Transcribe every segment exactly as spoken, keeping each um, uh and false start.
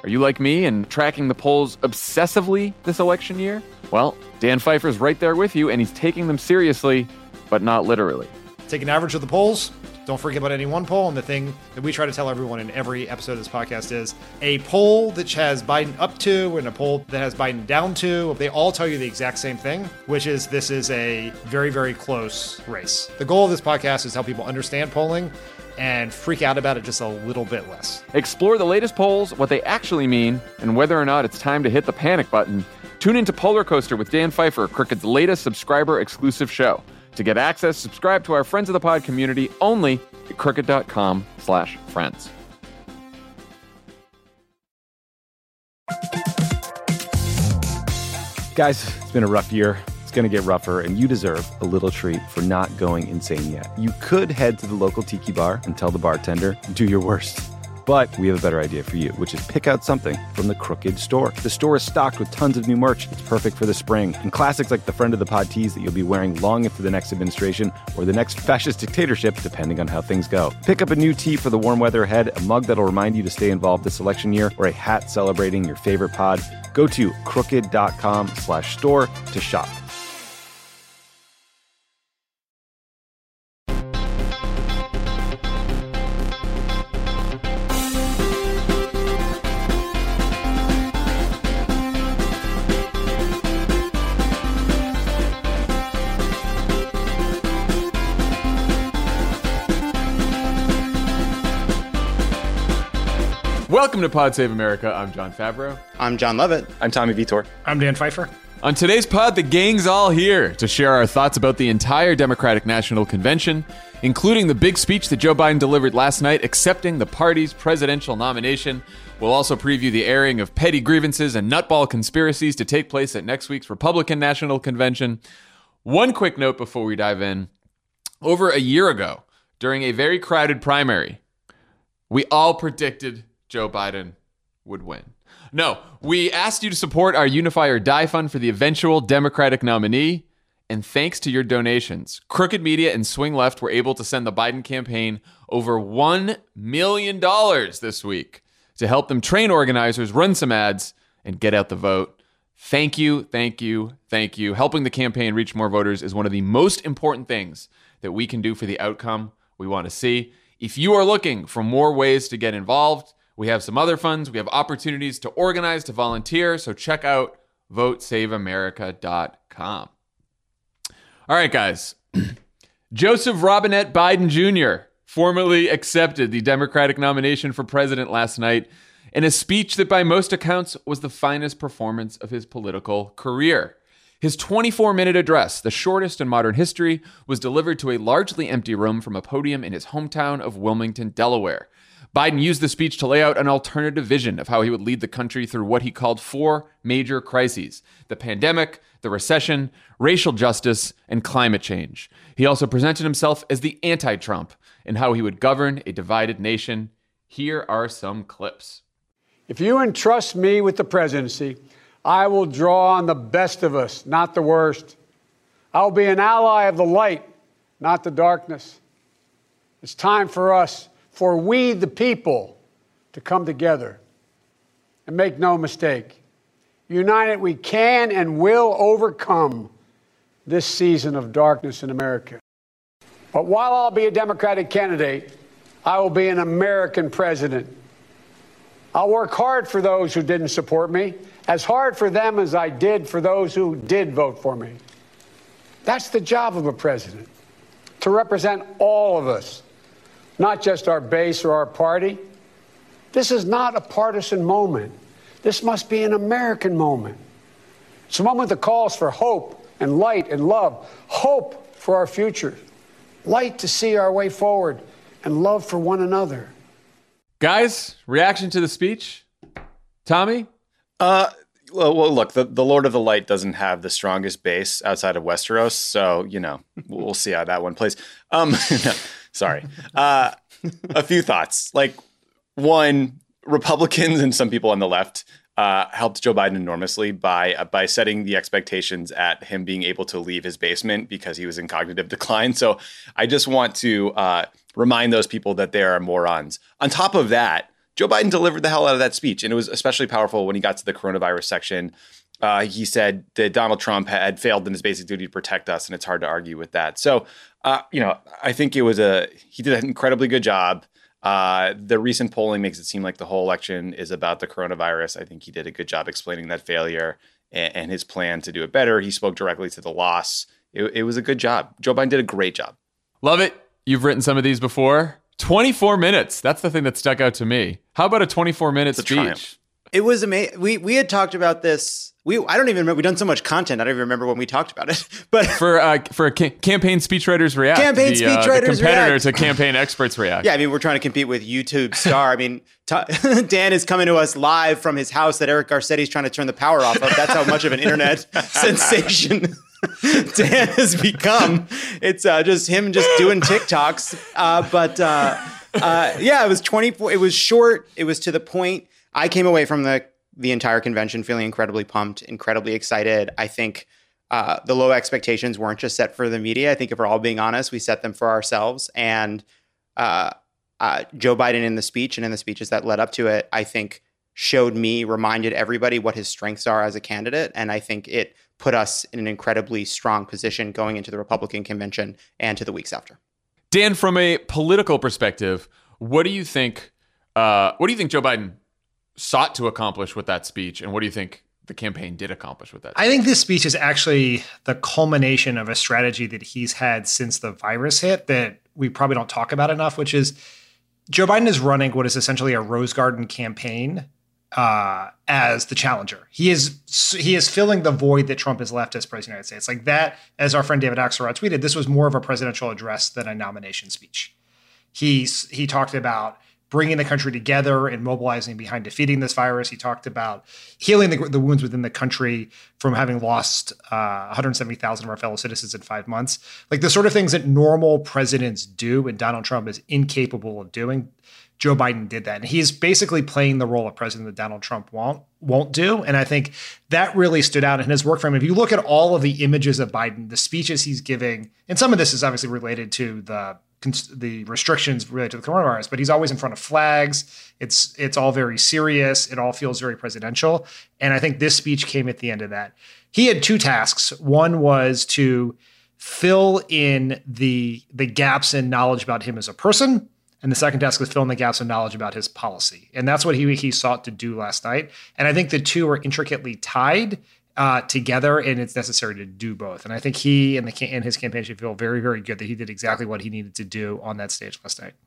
Are you like me and tracking the polls obsessively this election year? Well, Dan Pfeiffer's right there with you, and he's taking them seriously, but not literally. Take an average of the polls. Don't forget about any one poll. And the thing that we try to tell everyone in every episode of this podcast is a poll that has Biden up to and a poll that has Biden down to, they all tell you the exact same thing, which is this is a very, very close race. The goal of this podcast is to help people understand polling and freak out about it just a little bit less. Explore the latest polls, what they actually mean, and whether or not it's time to hit the panic button. Tune into Polar Coaster with Dan Pfeiffer, Crooked's latest subscriber-exclusive show. To get access, subscribe to our Friends of the Pod community only at crooked.com slash friends. Guys, it's been a rough year. It's going to get rougher, and you deserve a little treat for not going insane yet. You could head to the local tiki bar and tell the bartender, do your worst. But we have a better idea for you, which is pick out something from the Crooked store. The store is stocked with tons of new merch. It's perfect for the spring. And classics like the Friend of the Pod tees that you'll be wearing long into the next administration or the next fascist dictatorship, depending on how things go. Pick up a new tee for the warm weather ahead, a mug that'll remind you to stay involved this election year, or a hat celebrating your favorite pod. Go to crooked.com slash store to shop. Welcome to Pod Save America. I'm John Favreau. I'm John Levitt. I'm Tommy Vitor. I'm Dan Pfeiffer. On today's pod, the gang's all here to share our thoughts about the entire Democratic National Convention, including the big speech that Joe Biden delivered last night accepting the party's presidential nomination. We'll also preview the airing of petty grievances and nutball conspiracies to take place at next week's Republican National Convention. One quick note before we dive in. Over a year ago, during a very crowded primary, we all predicted Joe Biden would win. No, we asked you to support our Unify or Die Fund for the eventual Democratic nominee. And thanks to your donations, Crooked Media and Swing Left were able to send the Biden campaign over one million dollars this week to help them train organizers, run some ads, and get out the vote. Thank you, thank you, thank you. Helping the campaign reach more voters is one of the most important things that we can do for the outcome we want to see. If you are looking for more ways to get involved, we have some other funds. We have opportunities to organize, to volunteer. So check out vote save america dot com. All right, guys. Joseph Robinette Biden Junior formally accepted the Democratic nomination for president last night in a speech that by most accounts was the finest performance of his political career. His twenty-four minute address, the shortest in modern history, was delivered to a largely empty room from a podium in his hometown of Wilmington, Delaware. Biden used the speech to lay out an alternative vision of how he would lead the country through what he called four major crises: the pandemic, the recession, racial justice, and climate change. He also presented himself as the anti-Trump and how he would govern a divided nation. Here are some clips. If you entrust me with the presidency, I will draw on the best of us, not the worst. I will be an ally of the light, not the darkness. It's time for us, for we the people, to come together. And make no mistake, united we can and will overcome this season of darkness in America. But while I'll be a Democratic candidate, I will be an American president. I'll work hard for those who didn't support me, as hard for them as I did for those who did vote for me. That's the job of a president, to represent all of us, not just our base or our party. This is not a partisan moment. This must be an American moment. It's a moment that calls for hope and light and love. Hope for our future, light to see our way forward, and love for one another. Guys, reaction to the speech? Tommy? Uh, well, well, look, the, the Lord of the Light doesn't have the strongest base outside of Westeros, so, you know, we'll see how that one plays. Um, no, sorry. Uh, a few thoughts. Like, one, Republicans and some people on the left uh, helped Joe Biden enormously by uh, by setting the expectations at him being able to leave his basement because he was in cognitive decline. So I just want to uh, remind those people that they are morons. On top of that, Joe Biden delivered the hell out of that speech. And it was especially powerful when he got to the coronavirus section. Uh, he said that Donald Trump had failed in his basic duty to protect us, and it's hard to argue with that. So, uh, you know, I think it was a he did an incredibly good job. Uh, the recent polling makes it seem like the whole election is about the coronavirus. I think he did a good job explaining that failure and, and his plan to do it better. He spoke directly to the loss. It, it was a good job. Joe Biden did a great job. Love it. You've written some of these before. twenty-four minutes. That's the thing that stuck out to me. How about a twenty-four minute speech? Triumph. It was amazing. We we had talked about this. We I don't even remember. We've done so much content. I don't even remember when we talked about it. But for uh, for a ca- campaign speechwriters react. Campaign the, uh, speechwriters the competitor react. to campaign experts react. Yeah, I mean, we're trying to compete with YouTube Star. I mean, t- Dan is coming to us live from his house that Eric Garcetti's trying to turn the power off of. That's how much of an internet sensation Dan has become. It's uh, just him just doing TikToks. Uh, but uh, uh, yeah, it was twenty-four. It was short. It was to the point. I came away from the the entire convention feeling incredibly pumped, incredibly excited. I think uh, the low expectations weren't just set for the media. I think if we're all being honest, we set them for ourselves. And uh, uh, Joe Biden in the speech and in the speeches that led up to it, I think showed me, reminded everybody what his strengths are as a candidate. And I think it put us in an incredibly strong position going into the Republican convention and to the weeks after. Dan, from a political perspective, what do you think? Uh, what do you think Joe Biden sought to accomplish with that speech, and what do you think the campaign did accomplish with that speech? I think this speech is actually the culmination of a strategy that he's had since the virus hit that we probably don't talk about enough, which is Joe Biden is running what is essentially a Rose Garden campaign uh, as the challenger. He is he is filling the void that Trump has left as president of the United States. Like that, as our friend David Axelrod tweeted, this was more of a presidential address than a nomination speech. He's he talked about bringing the country together and mobilizing behind defeating this virus. He talked about healing the, the wounds within the country from having lost uh, one hundred seventy thousand of our fellow citizens in five months. Like the sort of things that normal presidents do and Donald Trump is incapable of doing. Joe Biden did that. And he's basically playing the role of president that Donald Trump won't won't do. And I think that really stood out in his work for him. If you look at all of the images of Biden, the speeches he's giving, and some of this is obviously related to the the restrictions related to the coronavirus, but he's always in front of flags. It's it's all very serious. It all feels very presidential. And I think this speech came at the end of that. He had two tasks. One was to fill in the the gaps in knowledge about him as a person. And the second task was fill in the gaps in knowledge about his policy. And that's what he he sought to do last night. And I think the two are intricately tied Uh, together, and it's necessary to do both. And I think he and the and his campaign should feel very, very good that he did exactly what he needed to do on that stage last night.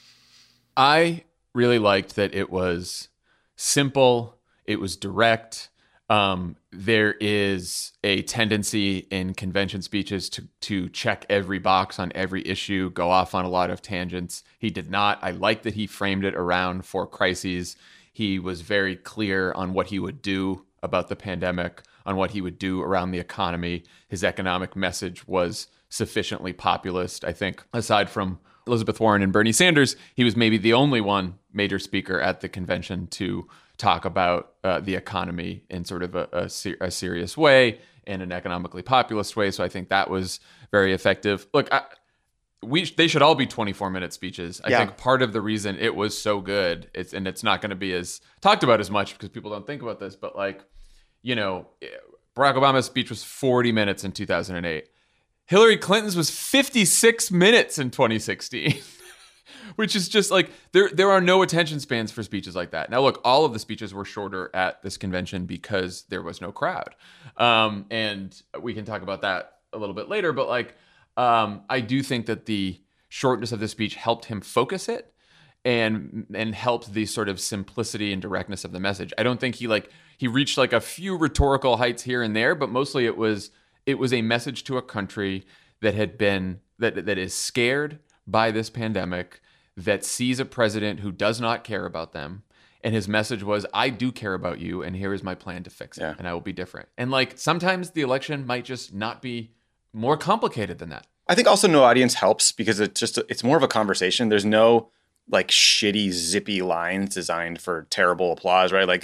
I really liked that it was simple, it was direct. Um, there is a tendency in convention speeches to to check every box on every issue, go off on a lot of tangents. He did not. I like that he framed it around four crises. He was very clear on what he would do about the pandemic, on what he would do around the economy. His economic message was sufficiently populist. I think aside from Elizabeth Warren and Bernie Sanders, he was maybe the only one major speaker at the convention to talk about uh, the economy in sort of a, a, ser- a serious way, in an economically populist way. So I think that was very effective. Look, I, we they should all be twenty-four minute speeches. I yeah. think part of the reason it was so good, it's and it's not going to be as talked about as much because people don't think about this, but like, you know, Barack Obama's speech was forty minutes in two thousand eight. Hillary Clinton's was fifty-six minutes in twenty sixteen, which is just like, there there are no attention spans for speeches like that. Now, look, all of the speeches were shorter at this convention because there was no crowd. Um, and we can talk about that a little bit later, but like, um, I do think that the shortness of the speech helped him focus it and and helped the sort of simplicity and directness of the message. I don't think he like he reached like a few rhetorical heights here and there, but mostly it was it was a message to a country that had been that that is scared by this pandemic, that sees a president who does not care about them. And his message was, I do care about you, and here is my plan to fix it, yeah. and I will be different. And like sometimes the election might just not be more complicated than that. I think also no audience helps because it's just it's more of a conversation. There's no like shitty zippy lines designed for terrible applause, right? Like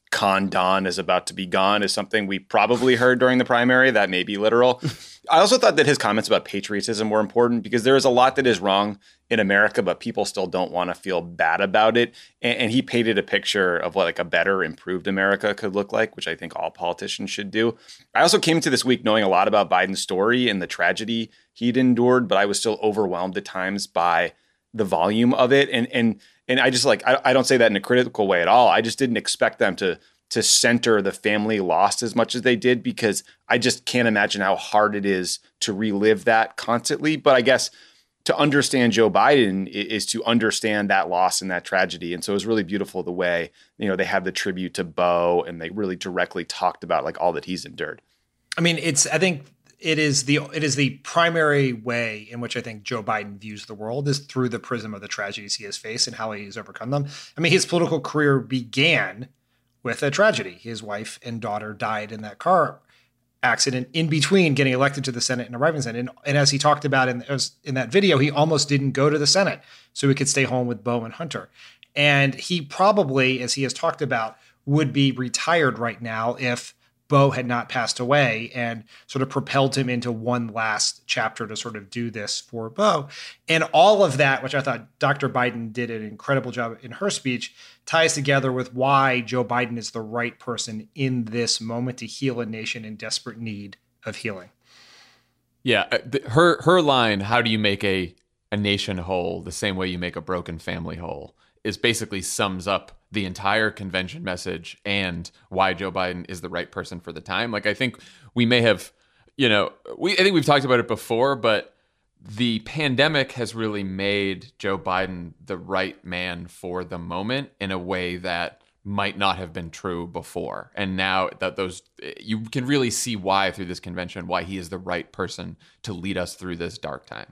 Con Don is about to be gone is something we probably heard during the primary. That may be literal. I also thought that his comments about patriotism were important because there is a lot that is wrong in America, but people still don't want to feel bad about it. And, and he painted a picture of what like a better, improved America could look like, which I think all politicians should do. I also came to this week knowing a lot about Biden's story and the tragedy he'd endured, but I was still overwhelmed at times by the volume of it. And and and I just like, I, I don't say that in a critical way at all. I just didn't expect them to to center the family lost as much as they did, because I just can't imagine how hard it is to relive that constantly. But I guess to understand Joe Biden is to understand that loss and that tragedy. And so it was really beautiful the way, you know, they have the tribute to Bo and they really directly talked about like all that he's endured. I mean, it's, I think it is the, it is the primary way in which I think Joe Biden views the world is through the prism of the tragedies he has faced and how he has overcome them. I mean, his political career began with a tragedy. His wife and daughter died in that car accident in between getting elected to the Senate and arriving in the Senate. And, and as he talked about in, in that video, he almost didn't go to the Senate so he could stay home with Bo and Hunter. And he probably, as he has talked about, would be retired right now if Bo had not passed away and sort of propelled him into one last chapter to sort of do this for Bo. And all of that, which I thought Doctor Biden did an incredible job in her speech, ties together with why Joe Biden is the right person in this moment to heal a nation in desperate need of healing. Yeah, her her line, how do you make a, a nation whole the same way you make a broken family whole, is basically sums up the entire convention message and why Joe Biden is the right person for the time. Like, I think we may have, you know, we I think we've talked about it before, but the pandemic has really made Joe Biden the right man for the moment in a way that might not have been true before. And now that those, you can really see why through this convention, why he is the right person to lead us through this dark time.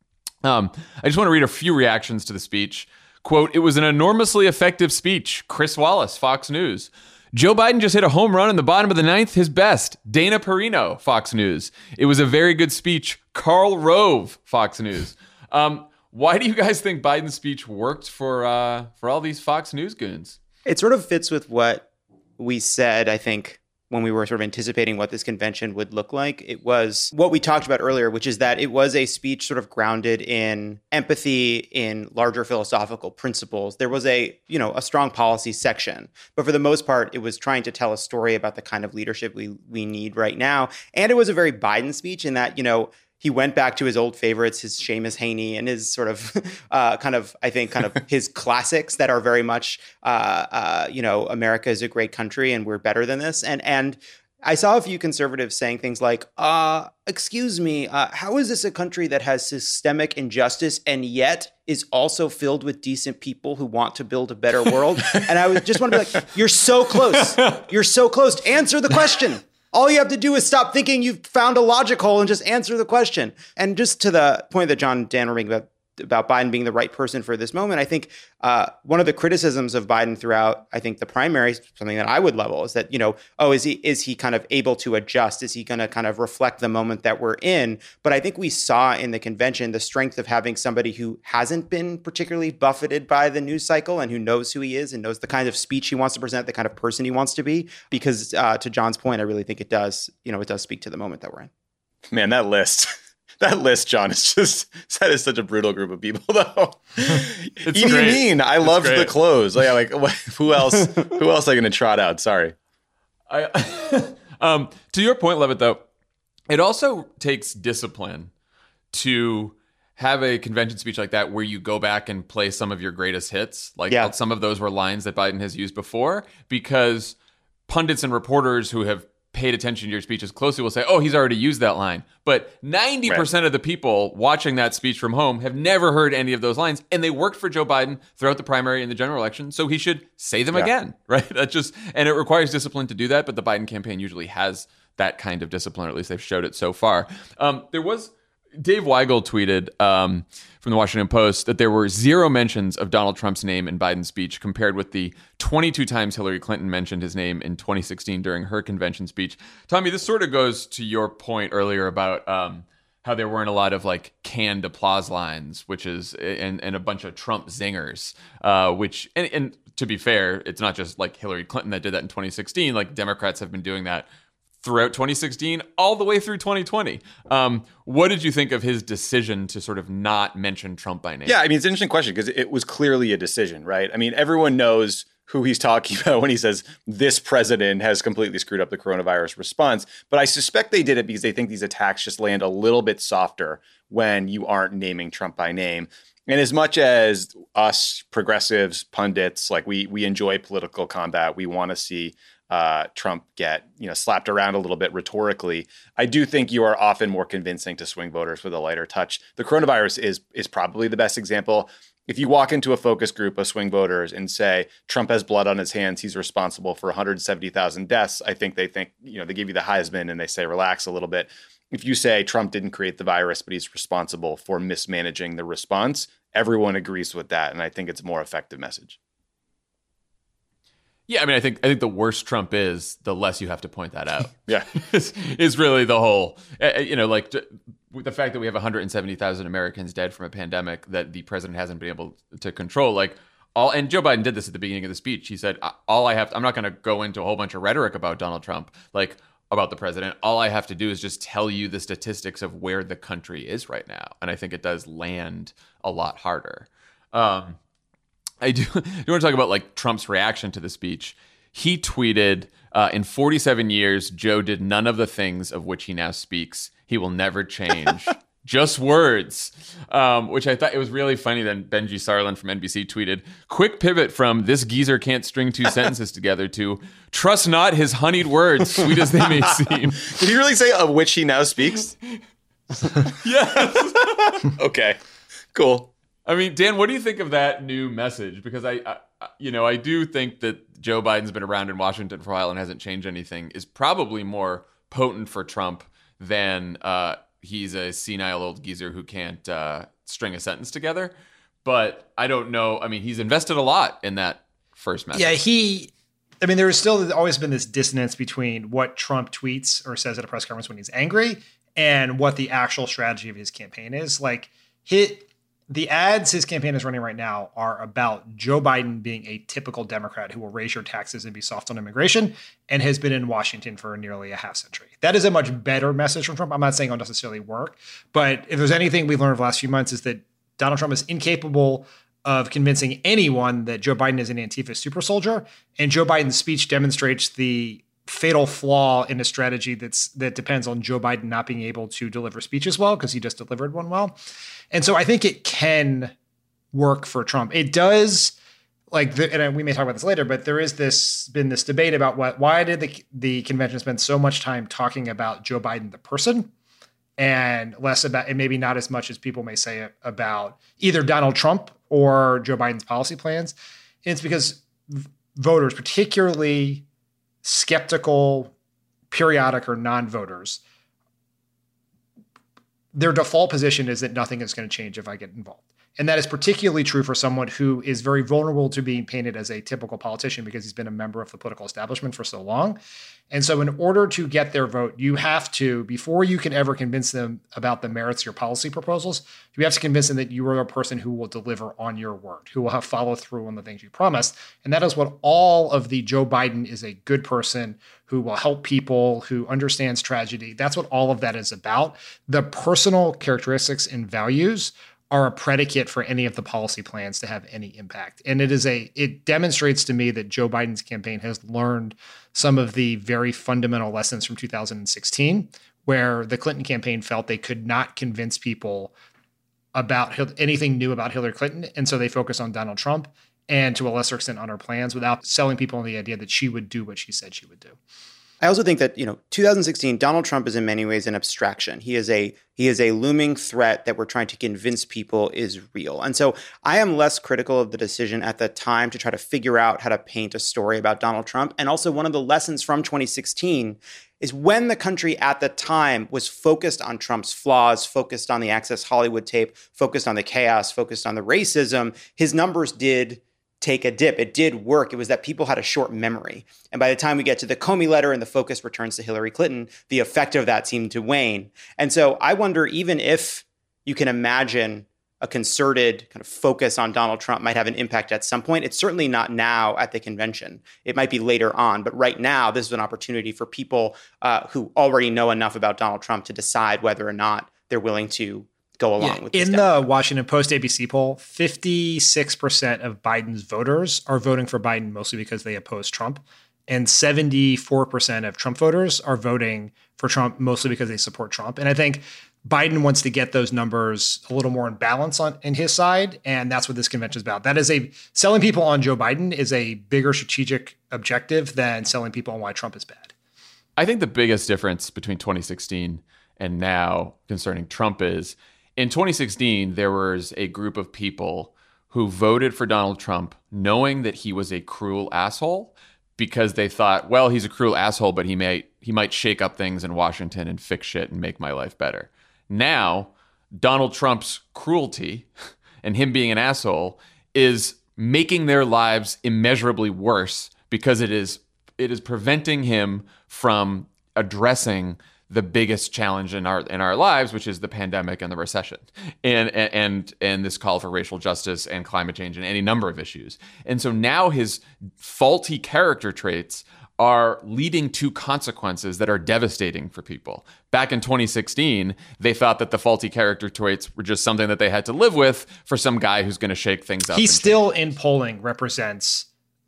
Um, I just want to read a few reactions to the speech. Quote, "It was an enormously effective speech." Chris Wallace, Fox News. "Joe Biden just hit a home run in the bottom of the ninth, his best." Dana Perino, Fox News. "It was a very good speech." Karl Rove, Fox News. Um, why do you guys think Biden's speech worked for uh, for all these Fox News goons? It sort of fits with what we said, I think, when we were sort of anticipating what this convention would look like. It was what we talked about earlier, which is that it was a speech sort of grounded in empathy, in larger philosophical principles. There was a, you know, a strong policy section, but for the most part, it was trying to tell a story about the kind of leadership we we need right now. And it was a very Biden speech in that, you know, he went back to his old favorites, his Seamus Haney and his sort of uh, kind of, I think, kind of his classics that are very much, uh, uh, you know, America is a great country and we're better than this. And and I saw a few conservatives saying things like, uh, excuse me, uh, how is this a country that has systemic injustice and yet is also filled with decent people who want to build a better world? And I was just want to be like, you're so close. You're so close. Answer the question. All you have to do is stop thinking you've found a logic hole and just answer the question. And just to the point that John Dan were making about, about Biden being the right person for this moment, I think uh, one of the criticisms of Biden throughout, I think, the primary, something that I would level, is that, you know, oh, is he is he kind of able to adjust? Is he going to kind of reflect the moment that we're in? But I think we saw in the convention the strength of having somebody who hasn't been particularly buffeted by the news cycle and who knows who he is and knows the kind of speech he wants to present, the kind of person he wants to be. Because uh, to John's point, I really think it does, you know, it does speak to the moment that we're in. Man, that list. That list, John, is just, that is such a brutal group of people, though. It's Edie great. Mean, I It's loved great. the clothes. Like, like what, who else? Who else are going to trot out? Sorry. I, um, to your point, Levitt, though, it also takes discipline to have a convention speech like that where you go back and play some of your greatest hits. Like Yeah. some of those were lines that Biden has used before, because pundits and reporters who have paid attention to your speeches closely will say, oh, he's already used that line. But ninety percent right. of the people watching that speech from home have never heard any of those lines. And they worked for Joe Biden throughout the primary and the general election. So he should say them yeah. again, right? That just, and it requires discipline to do that. But the Biden campaign usually has that kind of discipline, or at least they've showed it so far. Um, there was, Dave Weigel tweeted um, from the Washington Post that there were zero mentions of Donald Trump's name in Biden's speech compared with the twenty-two times Hillary Clinton mentioned his name in twenty sixteen during her convention speech. Tommy, this sort of goes to your point earlier about um, how there weren't a lot of like canned applause lines, which is, and, and a bunch of Trump zingers, uh, which, and, and to be fair, it's not just like Hillary Clinton that did that in twenty sixteen. Like Democrats have been doing that throughout twenty sixteen, all the way through twenty twenty. Um, what did you think of his decision to sort of not mention Trump by name? Yeah, I mean, it's an interesting question because it was clearly a decision, right? I mean, everyone knows who he's talking about when he says this president has completely screwed up the coronavirus response. But I suspect they did it because they think these attacks just land a little bit softer when you aren't naming Trump by name. And as much as us progressives, pundits, like we we enjoy political combat, we want to see uh, Trump get you know slapped around a little bit rhetorically. I do think you are often more convincing to swing voters with a lighter touch. The coronavirus is is probably the best example. If you walk into a focus group of swing voters and say Trump has blood on his hands, he's responsible for one hundred seventy thousand deaths, I think they think, you know, they give you the Heisman and they say, relax a little bit. If you say Trump didn't create the virus, but he's responsible for mismanaging the response, everyone agrees with that. And I think it's a more effective message. Yeah, I mean, I think I think the worse Trump is, the less you have to point that out. Yeah. is, is really the whole, uh, you know, like the fact that we have one hundred seventy thousand Americans dead from a pandemic that the president hasn't been able to control. Like all, and Joe Biden did this at the beginning of the speech. He said, all I have, to, I'm not going to go into a whole bunch of rhetoric about Donald Trump, like about the president. All I have to do is just tell you the statistics of where the country is right now. And I think it does land a lot harder. Um, I do, do want to talk about like Trump's reaction to the speech. He tweeted, uh, in forty-seven years, Joe did none of the things of which he now speaks. He will never change. Just words, um, which I thought it was really funny. Then Benji Sarlin from N B C tweeted, quick pivot from this geezer can't string two sentences together to trust not his honeyed words, sweet as they may seem. Did he really say of which he now speaks? Yes. Okay, cool. I mean, Dan, what do you think of that new message? Because I, I, you know, I do think that Joe Biden's been around in Washington for a while and hasn't changed anything is probably more potent for Trump than uh, he's a senile old geezer who can't uh, string a sentence together. But I don't know. I mean, he's invested a lot in that first message. Yeah, he. I mean, there's still always been this dissonance between what Trump tweets or says at a press conference when he's angry and what the actual strategy of his campaign is. Like, hit. The ads his campaign is running right now are about Joe Biden being a typical Democrat who will raise your taxes and be soft on immigration and has been in Washington for nearly a half century. That is a much better message from Trump. I'm not saying it'll necessarily work, but if there's anything we've learned over the last few months is that Donald Trump is incapable of convincing anyone that Joe Biden is an Antifa super soldier. And Joe Biden's speech demonstrates the fatal flaw in a strategy that's that depends on Joe Biden not being able to deliver speeches well because he just delivered one well. And so I think it can work for Trump. It does, like, the, and we may talk about this later, but there is this been this debate about what why did the the convention spend so much time talking about Joe Biden the person and less about, and maybe not as much as people may say about either Donald Trump or Joe Biden's policy plans. And it's because voters, particularly skeptical, periodic or non-voters, their default position is that nothing is going to change if I get involved. And that is particularly true for someone who is very vulnerable to being painted as a typical politician because he's been a member of the political establishment for so long. And so in order to get their vote, you have to, before you can ever convince them about the merits of your policy proposals, you have to convince them that you are a person who will deliver on your word, who will have follow through on the things you promised. And that is what all of the Joe Biden is a good person who will help people, who understands tragedy. That's what all of that is about. The personal characteristics and values are a predicate for any of the policy plans to have any impact. And it is a, it demonstrates to me that Joe Biden's campaign has learned some of the very fundamental lessons from two thousand sixteen, where the Clinton campaign felt they could not convince people about anything new about Hillary Clinton. And so they focused on Donald Trump and to a lesser extent on her plans without selling people on the idea that she would do what she said she would do. I also think that, you know, two thousand sixteen, Donald Trump is in many ways an abstraction. He is a he is a looming threat that we're trying to convince people is real. And so I am less critical of the decision at the time to try to figure out how to paint a story about Donald Trump. And also one of the lessons from twenty sixteen is when the country at the time was focused on Trump's flaws, focused on the Access Hollywood tape, focused on the chaos, focused on the racism, his numbers did take a dip. It did work. It was that people had a short memory. And by the time we get to the Comey letter and the focus returns to Hillary Clinton, the effect of that seemed to wane. And so I wonder, even if you can imagine a concerted kind of focus on Donald Trump might have an impact at some point. It's certainly not now at the convention. It might be later on. But right now, this is an opportunity for people uh, who already know enough about Donald Trump to decide whether or not they're willing to go along yeah, with this. In the Washington Post A B C poll, fifty-six percent of Biden's voters are voting for Biden mostly because they oppose Trump. And seventy-four percent of Trump voters are voting for Trump mostly because they support Trump. And I think Biden wants to get those numbers a little more in balance on in his side. And that's what this convention is about. That is a selling people on Joe Biden is a bigger strategic objective than selling people on why Trump is bad. I think the biggest difference between twenty sixteen and now concerning Trump is in twenty sixteen, there was a group of people who voted for Donald Trump knowing that he was a cruel asshole because they thought, well, he's a cruel asshole, but he may he might shake up things in Washington and fix shit and make my life better. Now, Donald Trump's cruelty and him being an asshole is making their lives immeasurably worse because it is it is preventing him from addressing the biggest challenge in our in our lives, which is the pandemic and the recession, and and and this call for racial justice and climate change and any number of issues. And so now his faulty character traits are leading to consequences that are devastating for people. Back in twenty sixteen, they thought that the faulty character traits were just something that they had to live with for some guy who's going to shake things up. He still in polling represents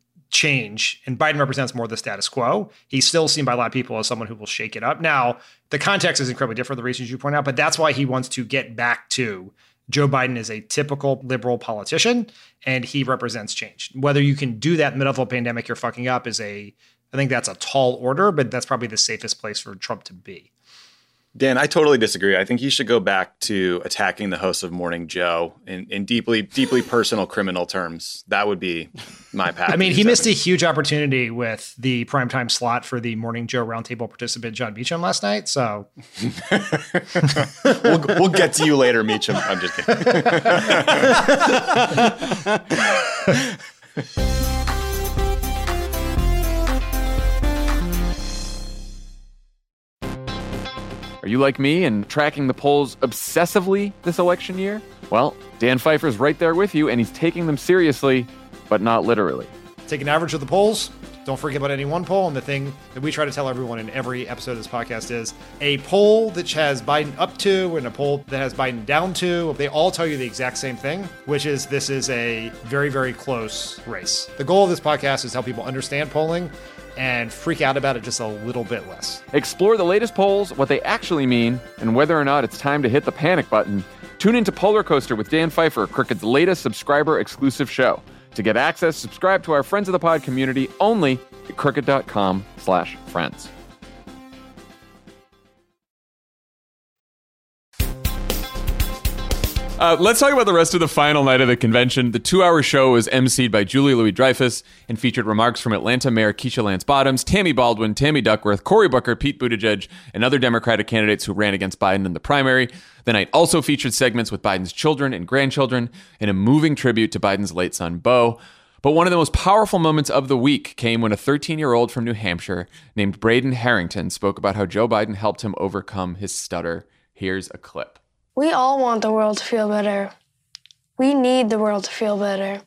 change, and Biden represents more the status quo. He's still seen by a lot of people as someone who will shake it up. Now, the context is incredibly different for the reasons you point out, but that's why he wants to get back to Joe Biden is a typical liberal politician, and he represents change. Whether you can do that in the middle of a pandemic you're fucking up is a, I think that's a tall order, but that's probably the safest place for Trump to be. Dan, I totally disagree. I think he should go back to attacking the hosts of Morning Joe in, in deeply, deeply personal criminal terms. That would be my path. I mean, he missed a huge opportunity with the primetime slot for the Morning Joe roundtable participant, John Meacham, last night. So we'll, we'll get to you later, Meacham. I'm just kidding. Are you like me and tracking the polls obsessively this election year? Well, Dan Pfeiffer's right there with you, and he's taking them seriously, but not literally. Take an average of the polls. Don't forget about any one poll. And the thing that we try to tell everyone in every episode of this podcast is a poll that has Biden up to and a poll that has Biden down to. They all tell you the exact same thing, which is this is a very, very close race. The goal of this podcast is to help people understand polling and freak out about it just a little bit less. Explore the latest polls, what they actually mean, and whether or not it's time to hit the panic button. Tune into Polar Coaster with Dan Pfeiffer, Crooked's latest subscriber-exclusive show. To get access, subscribe to our Friends of the Pod community only at crooked.com slash friends. Uh, let's talk about the rest of the final night of the convention. The two-hour show was emceed by Julia Louis-Dreyfus and featured remarks from Atlanta Mayor Keisha Lance Bottoms, Tammy Baldwin, Tammy Duckworth, Cory Booker, Pete Buttigieg, and other Democratic candidates who ran against Biden in the primary. The night also featured segments with Biden's children and grandchildren and a moving tribute to Biden's late son, Beau. But one of the most powerful moments of the week came when a thirteen-year-old from New Hampshire named Braden Harrington spoke about how Joe Biden helped him overcome his stutter. Here's a clip. We all want the world to feel better. We need the world to feel better.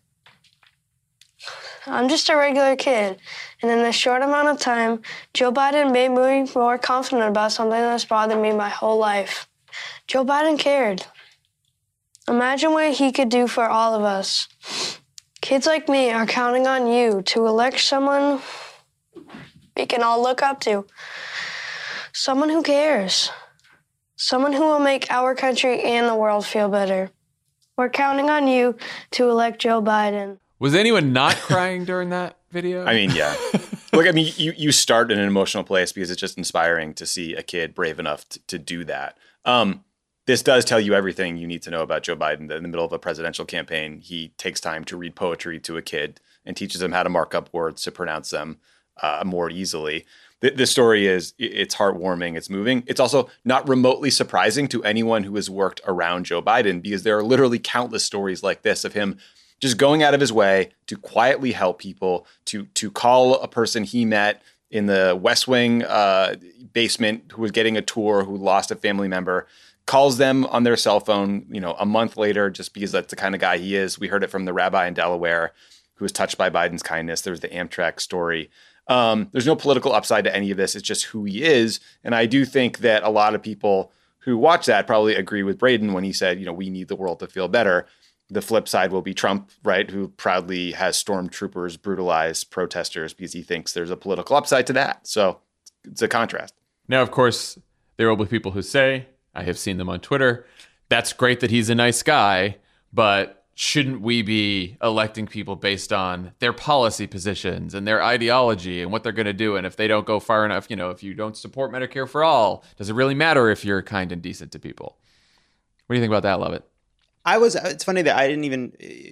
I'm just a regular kid, and in this short amount of time, Joe Biden made me more confident about something that's bothered me my whole life. Joe Biden cared. Imagine what he could do for all of us. Kids like me are counting on you to elect someone we can all look up to. Someone who cares. Someone who will make our country and the world feel better. We're counting on you to elect Joe Biden. Was anyone not crying during that video? I mean, yeah. Look, I mean, you, you start in an emotional place because it's just inspiring to see a kid brave enough to, to do that. Um, this does tell you everything you need to know about Joe Biden. In the middle of a presidential campaign, he takes time to read poetry to a kid and teaches him how to mark up words to pronounce them uh, more easily. This story is, it's heartwarming, it's moving. It's also not remotely surprising to anyone who has worked around Joe Biden because there are literally countless stories like this of him just going out of his way to quietly help people, to to call a person he met in the West Wing uh, basement who was getting a tour, who lost a family member, calls them on their cell phone, you know, a month later, just because that's the kind of guy he is. We heard it from the rabbi in Delaware who was touched by Biden's kindness. There's the Amtrak story. Um, there's no political upside to any of this. It's just who he is. And I do think that a lot of people who watch that probably agree with Braden when he said, you know, we need the world to feel better. The flip side will be Trump, right, who proudly has stormtroopers brutalize protesters because he thinks there's a political upside to that. So it's a contrast. Now, of course, there will be people who say, I have seen them on Twitter, that's great that he's a nice guy, but shouldn't we be electing people based on their policy positions and their ideology and what they're going to do? And if they don't go far enough, you know, if you don't support Medicare for all, does it really matter if you're kind and decent to people? What do you think about that, Lovett? I was, it's funny that I didn't even,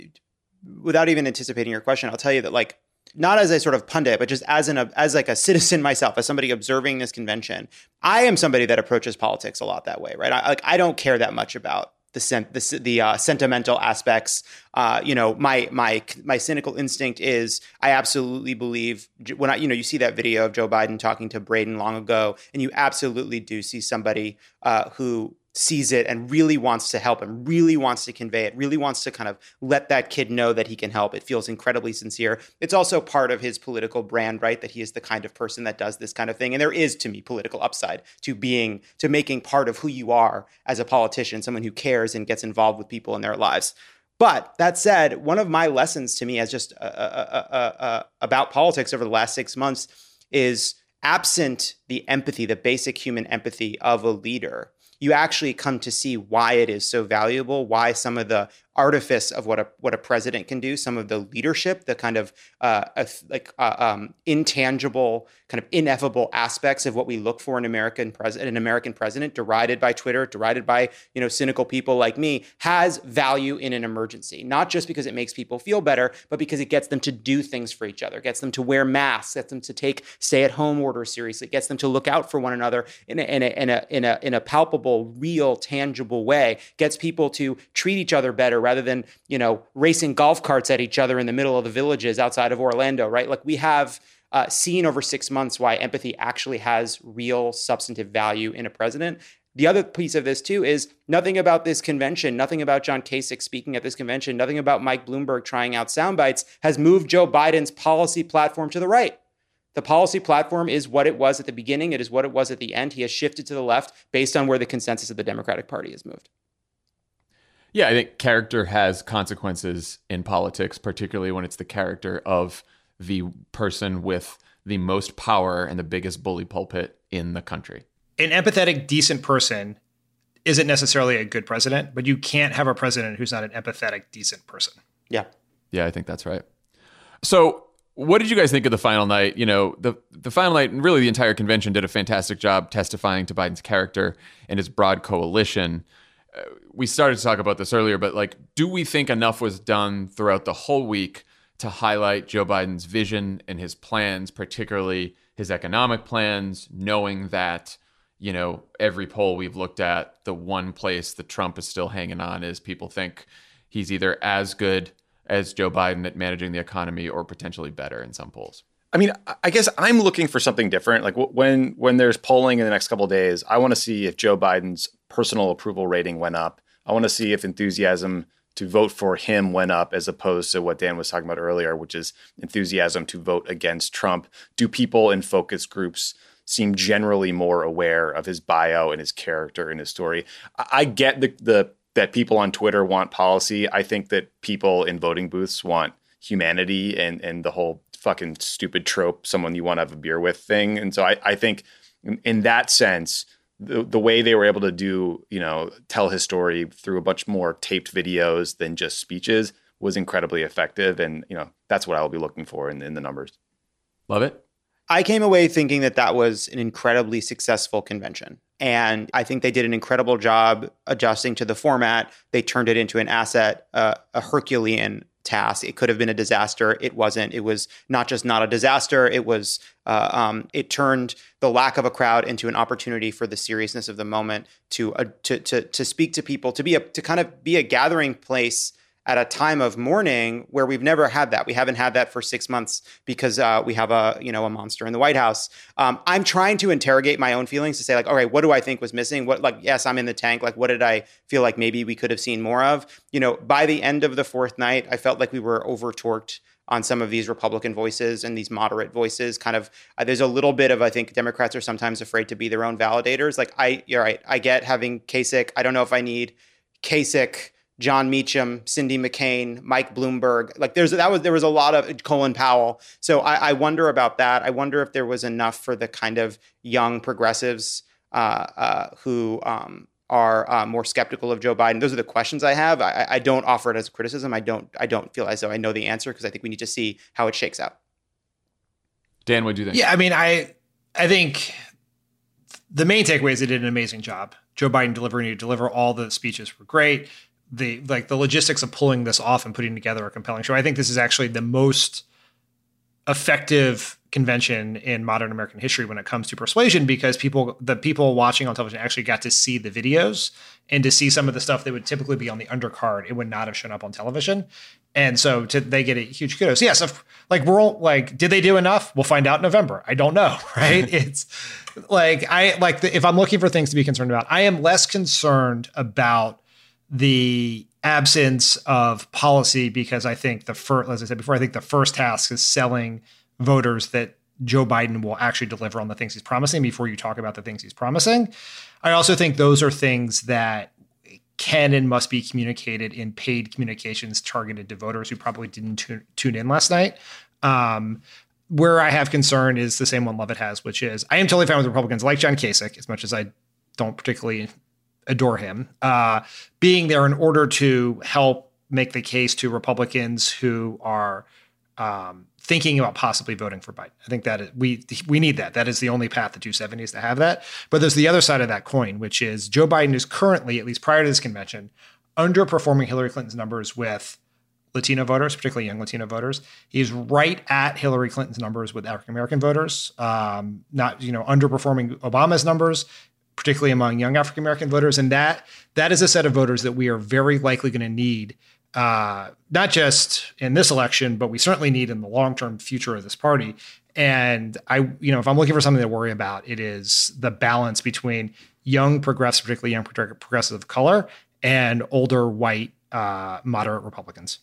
without even anticipating your question, I'll tell you that, like, not as a sort of pundit, but just as an, as like a citizen myself, as somebody observing this convention, I am somebody that approaches politics a lot that way, right? I, like, I don't care that much about the sent, the, the uh, sentimental aspects. Uh, you know, my my my cynical instinct is I absolutely believe when I, you know, you see that video of Joe Biden talking to Braden long ago, and you absolutely do see somebody uh, who sees it and really wants to help and really wants to convey it, really wants to kind of let that kid know that he can help. It feels incredibly sincere. It's also part of his political brand, right? That he is the kind of person that does this kind of thing. And there is, to me, political upside to being, to making part of who you are as a politician, someone who cares and gets involved with people in their lives. But that said, one of my lessons to me as just uh, uh, uh, uh, about politics over the last six months is absent the empathy, the basic human empathy of a leader, you actually come to see why it is so valuable, why some of the artifice of what a what a president can do, some of the leadership, the kind of uh, uh, like uh, um, intangible, kind of ineffable aspects of what we look for in American president, an American president, derided by Twitter, derided by you know cynical people like me, has value in an emergency. Not just because it makes people feel better, but because it gets them to do things for each other, gets them to wear masks, gets them to take stay-at-home orders seriously, gets them to look out for one another in a in a in a in a, in a palpable, real, tangible way, gets people to treat each other better, rather than, you know, racing golf carts at each other in the middle of the villages outside of Orlando, right? Like we have uh, seen over six months why empathy actually has real substantive value in a president. The other piece of this too is nothing about this convention, nothing about John Kasich speaking at this convention, nothing about Mike Bloomberg trying out sound bites has moved Joe Biden's policy platform to the right. The policy platform is what it was at the beginning. It is what it was at the end. He has shifted to the left based on where the consensus of the Democratic Party has moved. Yeah, I think character has consequences in politics, particularly when it's the character of the person with the most power and the biggest bully pulpit in the country. An empathetic, decent person isn't necessarily a good president, but you can't have a president who's not an empathetic, decent person. Yeah. Yeah, I think that's right. So what did you guys think of the final night? You know, the, the final night and really the entire convention did a fantastic job testifying to Biden's character and his broad coalition. Uh, we started to talk about this earlier, but like, do we think enough was done throughout the whole week to highlight Joe Biden's vision and his plans, particularly his economic plans, knowing that, you know, every poll we've looked at, the one place that Trump is still hanging on is people think he's either as good as Joe Biden at managing the economy or potentially better in some polls? I mean, I guess I'm looking for something different. Like when when there's polling in the next couple of days, I want to see if Joe Biden's personal approval rating went up. I want to see if enthusiasm to vote for him went up, as opposed to what Dan was talking about earlier, which is enthusiasm to vote against Trump. Do people in focus groups seem generally more aware of his bio and his character and his story? I get the the that people on Twitter want policy. I think that people in voting booths want humanity and and the whole fucking stupid trope, someone you want to have a beer with thing. And so I, I think in, in that sense, the, the way they were able to do, you know, tell his story through a bunch more taped videos than just speeches was incredibly effective. And, you know, that's what I'll be looking for in, in the numbers. Love it. I came away thinking that that was an incredibly successful convention. And I think they did an incredible job adjusting to the format. They turned it into an asset, uh, a Herculean task. It could have been a disaster. It wasn't. It was not just not a disaster. It was, uh, um, it turned the lack of a crowd into an opportunity for the seriousness of the moment to, uh, to, to, to speak to people, to be a, to kind of be a gathering place at a time of mourning where we've never had that. We haven't had that for six months because uh, we have a, you know, a monster in the White House. Um, I'm trying to interrogate my own feelings to say like, all right, what do I think was missing? What, like, yes, I'm in the tank. Like, what did I feel like maybe we could have seen more of? You know, by the end of the fourth night, I felt like we were over torqued on some of these Republican voices and these moderate voices. Kind of, uh, there's a little bit of, I think Democrats are sometimes afraid to be their own validators. Like I, you're right. I get having Kasich. I don't know if I need Kasich, John Meacham, Cindy McCain, Mike Bloomberg. Like there's, that was, there was a lot of Colin Powell. So I, I wonder about that. I wonder if there was enough for the kind of young progressives uh, uh, who, um, are uh, more skeptical of Joe Biden. Those are the questions I have. I, I don't offer it as criticism. I don't. I don't feel as though I know the answer because I think we need to see how it shakes out. Dan, what do you think? Yeah, I mean, I I think the main takeaway is they did an amazing job. Joe Biden delivering to deliver. All the speeches were great. The like the logistics of pulling this off and putting together a compelling show. I think this is actually the most effective convention in modern American history when it comes to persuasion, because people, the people watching on television actually got to see the videos and to see some of the stuff that would typically be on the undercard. It would not have shown up on television. And so to, they get a huge kudos. Yes. If, like we're all like, did they do enough? We'll find out in November. I don't know. Right. It's like, I like the, if I'm looking for things to be concerned about, I am less concerned about the absence of policy, because I think the first, as I said before, I think the first task is selling voters that Joe Biden will actually deliver on the things he's promising before you talk about the things he's promising. I also think those are things that can and must be communicated in paid communications targeted to voters who probably didn't tune, tune in last night. Um, where I have concern is the same one Lovett has, which is I am totally fine with Republicans like John Kasich, as much as I don't particularly adore him, uh, being there in order to help make the case to Republicans who are um, thinking about possibly voting for Biden. I think that is, we we need that. That is the only path to two seventy is to have that. But there's the other side of that coin, which is Joe Biden is currently, at least prior to this convention, underperforming Hillary Clinton's numbers with Latino voters, particularly young Latino voters. He's right at Hillary Clinton's numbers with African-American voters, um, not, you know, underperforming Obama's numbers, particularly among young African-American voters. And that that is a set of voters that we are very likely going to need, uh, not just in this election, but we certainly need in the long-term future of this party. And I, you know, if I'm looking for something to worry about, it is the balance between young progressives, particularly young progressives of color, and older white uh, moderate Republicans.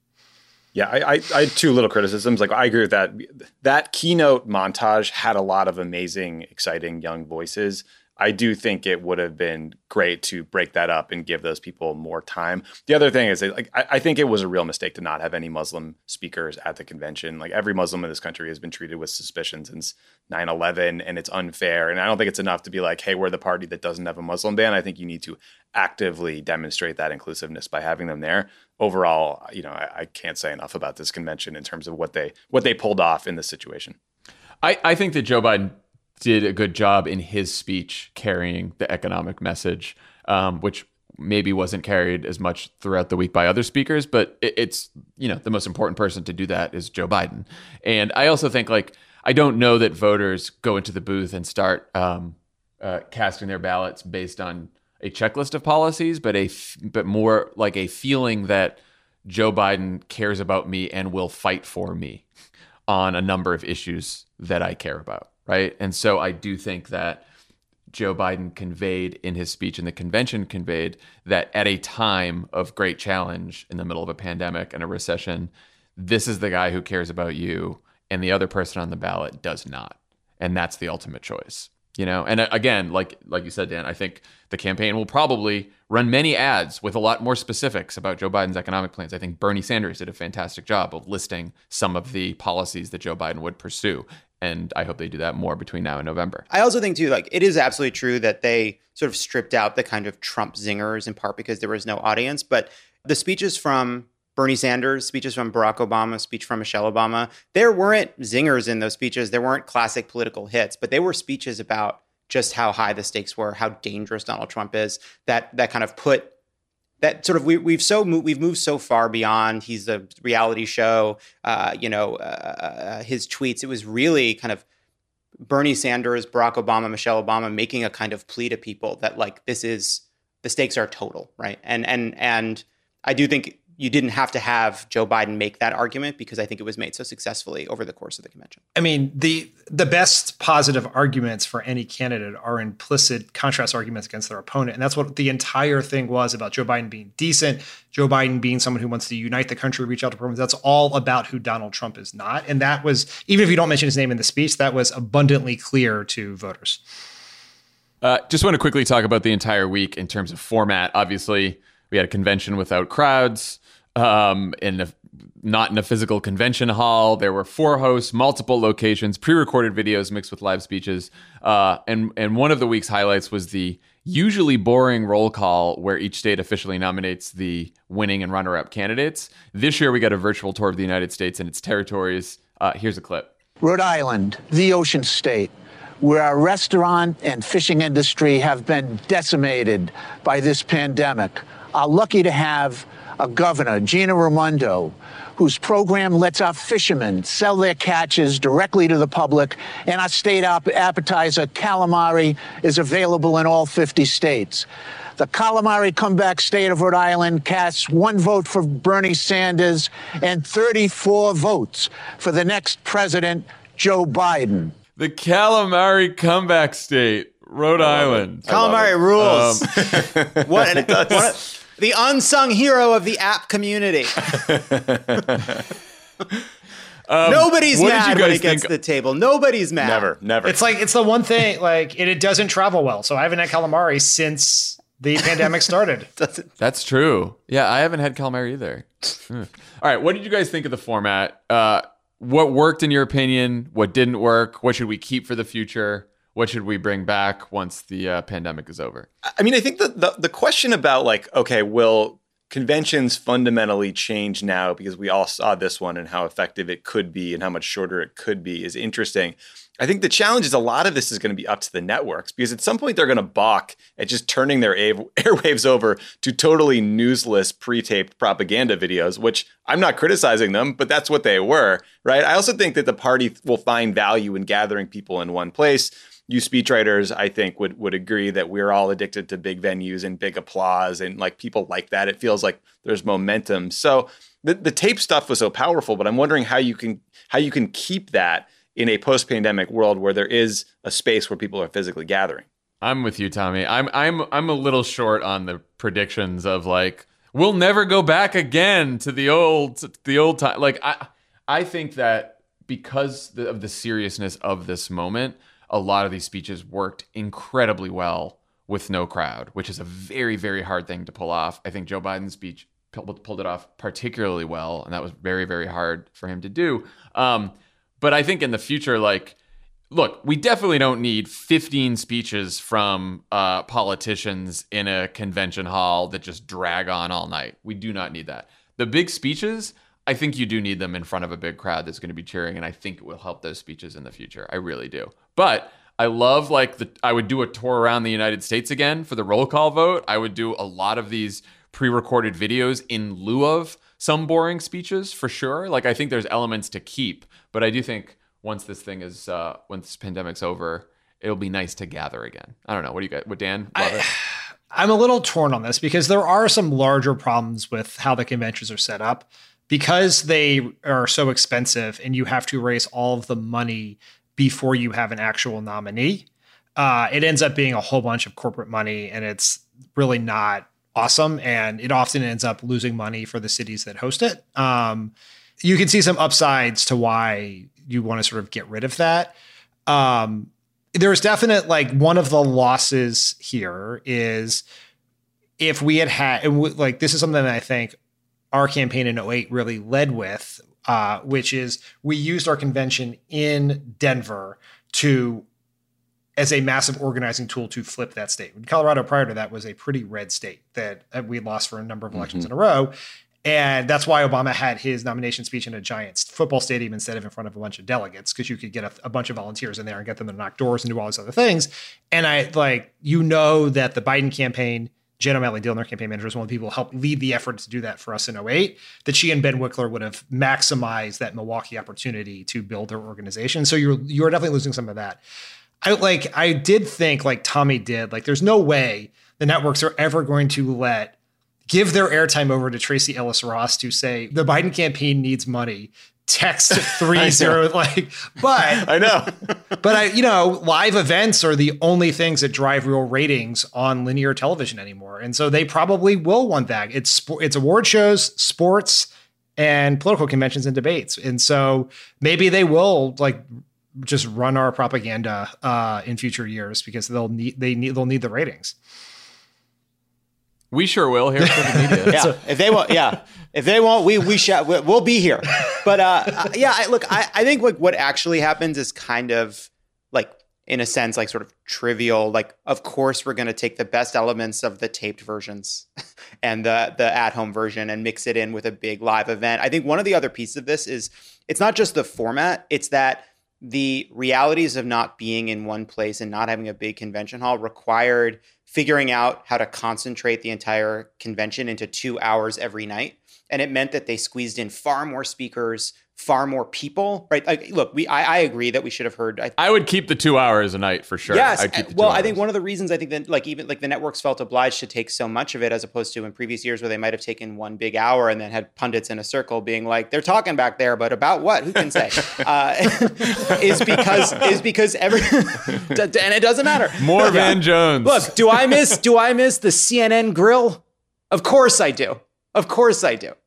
Yeah, I, I, I had two little criticisms. Like, I agree with that. That keynote montage had a lot of amazing, exciting young voices. I do think it would have been great to break that up and give those people more time. The other thing is, like, I, I think it was a real mistake to not have any Muslim speakers at the convention. Like, every Muslim in this country has been treated with suspicion since nine eleven, and it's unfair. And I don't think it's enough to be like, hey, we're the party that doesn't have a Muslim ban. I think you need to actively demonstrate that inclusiveness by having them there. Overall, you know, I, I can't say enough about this convention in terms of what they what they pulled off in this situation. I, I think that Joe Biden did a good job in his speech carrying the economic message, um, which maybe wasn't carried as much throughout the week by other speakers, but it, it's, you know, the most important person to do that is Joe Biden. And I also think, like, I don't know that voters go into the booth and start um, uh, casting their ballots based on a checklist of policies, but a f- but more like a feeling that Joe Biden cares about me and will fight for me on a number of issues that I care about. Right. And so I do think that Joe Biden conveyed in his speech, and the convention conveyed, that at a time of great challenge in the middle of a pandemic and a recession, this is the guy who cares about you, and the other person on the ballot does not. And that's the ultimate choice. You know, and again, like like you said, Dan, I think the campaign will probably run many ads with a lot more specifics about Joe Biden's economic plans. I think Bernie Sanders did a fantastic job of listing some of the policies that Joe Biden would pursue. And I hope they do that more between now and November. I also think, too, like, it is absolutely true that they sort of stripped out the kind of Trump zingers in part because there was no audience. But the speeches from Bernie Sanders, speeches from Barack Obama, speech from Michelle Obama, there weren't zingers in those speeches. There weren't classic political hits, but they were speeches about just how high the stakes were, how dangerous Donald Trump is, that that kind of put that sort of we, we've so moved, we've moved so far beyond he's a reality show, uh, you know, uh, his tweets. It was really kind of Bernie Sanders, Barack Obama, Michelle Obama making a kind of plea to people that, like, this is the stakes are total. Right. And and and I do think you didn't have to have Joe Biden make that argument because I think it was made so successfully over the course of the convention. I mean, the the best positive arguments for any candidate are implicit contrast arguments against their opponent. And that's what the entire thing was about Joe Biden being decent, Joe Biden being someone who wants to unite the country, reach out to programs. That's all about who Donald Trump is not. And that was, even if you don't mention his name in the speech, that was abundantly clear to voters. Uh, just want to quickly talk about the entire week in terms of format. Obviously, we had a convention without crowds, um, in a, not in a physical convention hall. There were four hosts, multiple locations, pre-recorded videos mixed with live speeches. Uh, and, and one of the week's highlights was the usually boring roll call where each state officially nominates the winning and runner-up candidates. This year, we got a virtual tour of the United States and its territories. Uh, here's a clip. Rhode Island, the ocean state, where our restaurant and fishing industry have been decimated by this pandemic, are lucky to have a governor, Gina Raimondo, whose program lets our fishermen sell their catches directly to the public, and our state ap- appetizer, calamari, is available in all fifty states. The calamari comeback state of Rhode Island casts one vote for Bernie Sanders and thirty-four votes for the next president, Joe Biden. The calamari comeback state, Rhode Island. Calamari rules. Um, what, an, what a, the unsung hero of the app community. um, Nobody's what did mad you when guys it gets think- to the table. Nobody's mad. Never, never. It's like, it's the one thing, like, it, it doesn't travel well. So I haven't had calamari since the pandemic started. That's true. Yeah, I haven't had calamari either. Hmm. All right, what did you guys think of the format? Uh, what worked in your opinion? What didn't work? What should we keep for the future? What should we bring back once the uh, pandemic is over? I mean, I think the, the the question about like, okay, will conventions fundamentally change now because we all saw this one and how effective it could be and how much shorter it could be is interesting. I think the challenge is a lot of this is going to be up to the networks because at some point they're going to balk at just turning their av- airwaves over to totally newsless pre-taped propaganda videos, which I'm not criticizing them, but that's what they were, right? I also think that the party will find value in gathering people in one place. You speechwriters, I think, would would agree that we're all addicted to big venues and big applause and like people like that. It feels like there's momentum. So the, the tape stuff was so powerful, but I'm wondering how you can how you can keep that in a post-pandemic world where there is a space where people are physically gathering. I'm with you, Tommy. I'm I'm I'm a little short on the predictions of like we'll never go back again to the old to the old time. Like I I think that because of the seriousness of this moment, a lot of these speeches worked incredibly well with no crowd, which is a very, very hard thing to pull off. I think Joe Biden's speech pulled it off particularly well, and that was very, very hard for him to do. Um, but I think in the future, like, look, we definitely don't need fifteen speeches from uh, politicians in a convention hall that just drag on all night. We do not need that. The big speeches, I think you do need them in front of a big crowd that's going to be cheering, and I think it will help those speeches in the future. I really do. But I love, like, the I would do a tour around the United States again for the roll call vote. I would do a lot of these pre-recorded videos in lieu of some boring speeches, for sure. Like, I think there's elements to keep, but I do think once this thing is, uh, once this pandemic's over, it'll be nice to gather again. I don't know. What do you got? What, Dan? Love I, it? I'm a little torn on this because there are some larger problems with how the conventions are set up. Because they are so expensive and you have to raise all of the money before you have an actual nominee, uh, it ends up being a whole bunch of corporate money, and it's really not awesome. And it often ends up losing money for the cities that host it. Um, you can see some upsides to why you want to sort of get rid of that. Um, there's definite, like, one of the losses here is if we had had, and w- like, this is something that I think our campaign in oh eight really led with, uh, which is we used our convention in Denver to as a massive organizing tool to flip that state. Colorado prior to that was a pretty red state that we lost for a number of elections mm-hmm. in a row. And that's why Obama had his nomination speech in a giant football stadium instead of in front of a bunch of delegates, because you could get a, a bunch of volunteers in there and get them to knock doors and do all these other things. And I like, you know, that the Biden campaign, Jen O'Malley Dillon, their campaign manager, is one of the people who helped lead the effort to do that for us in oh eight, that she and Ben Wickler would have maximized that Milwaukee opportunity to build their organization. So you're you're definitely losing some of that. I like I did think, like Tommy did, like there's no way the networks are ever going to let give their airtime over to Tracy Ellis Ross to say the Biden campaign needs money. Text three zero like, but I know, but I, you know, live events are the only things that drive real ratings on linear television anymore, and so they probably will want that. It's it's award shows, sports, and political conventions and debates, and so maybe they will like just run our propaganda uh, in future years because they'll need they need they'll need the ratings. We sure will here for the media. Yeah, so, if they want, yeah, if they want, we we shall we'll be here. But uh, yeah, I, look, I, I think like what actually happens is kind of like in a sense like sort of trivial. Like, of course, we're going to take the best elements of the taped versions and the the at home version and mix it in with a big live event. I think one of the other pieces of this is it's not just the format; it's that the realities of not being in one place and not having a big convention hall required figuring out how to concentrate the entire convention into two hours every night. And it meant that they squeezed in far more speakers, far more people, right? Like, look, we I, I agree that we should have heard. I, I would keep the two hours a night for sure. Yes. I'd keep the well, two I think hours. one of the reasons I think that like even like the networks felt obliged to take so much of it as opposed to in previous years where they might have taken one big hour and then had pundits in a circle being like, they're talking back there, but about what? Who can say? uh, is because is because every and it doesn't matter. More Yeah. Van Jones. Look, do I miss do I miss the C N N grill? Of course I do. Of course I do.